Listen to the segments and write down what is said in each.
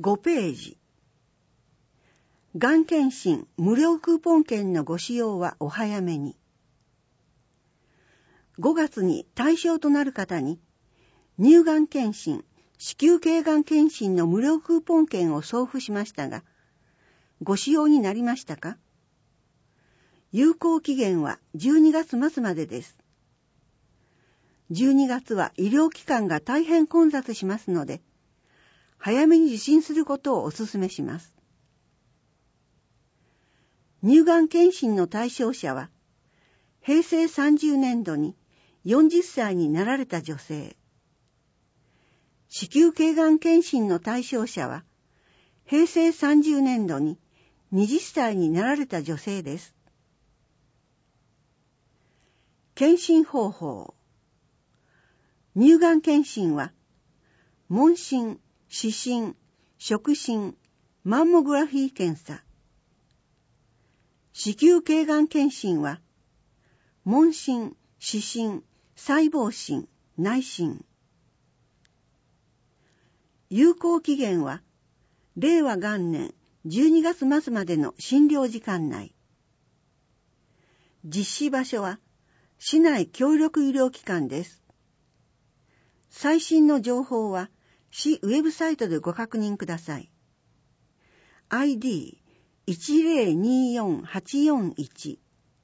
5ページ。がん検診無料クーポン券のご使用はお早めに。5月に対象となる方に、乳がん検診、子宮頸がん検診の無料クーポン券を送付しましたが、ご使用になりましたか？有効期限は12月末までです。12月は医療機関が大変混雑しますので、早めに受診することをお勧めします。乳がん検診の対象者は、平成30年度に40歳になられた女性。子宮頸がん検診の対象者は、平成30年度に20歳になられた女性です。検診方法。乳がん検診は、問診、視診、触診、マンモグラフィー検査。子宮頸がん検診は、問診、視診、細胞診、内診。有効期限は、令和元年12月末までの診療時間内。実施場所は、市内協力医療機関です。最新の情報は、市ウェブサイトでご確認ください。ID1024-841。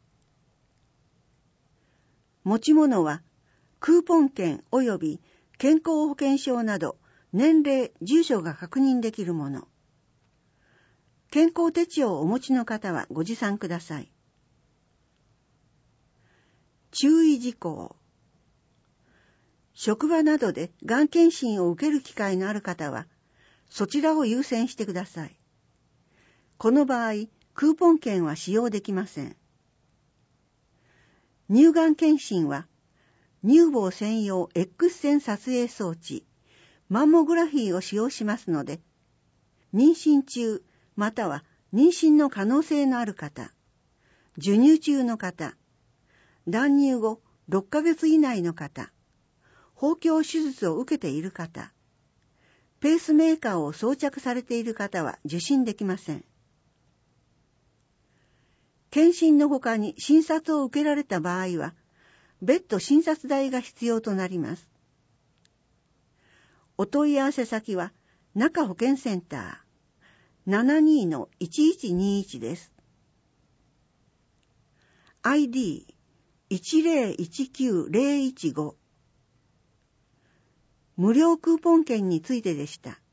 持ち物は、クーポン券及び健康保険証など、年齢、住所が確認できるもの。健康手帳をお持ちの方はご持参ください。注意事項。職場などでがん検診を受ける機会のある方は、そちらを優先してください。この場合、クーポン券は使用できません。乳がん検診は、乳房専用 X 線撮影装置、マンモグラフィーを使用しますので、妊娠中または妊娠の可能性のある方、授乳中の方、断乳後6ヶ月以内の方、包協手術を受けている方、ペースメーカーを装着されている方は受診できません。検診の他に診察を受けられた場合は、別途診察代が必要となります。お問い合わせ先は、中保健センター 72-1121 です。ID1019-015。無料クーポン券についてでした。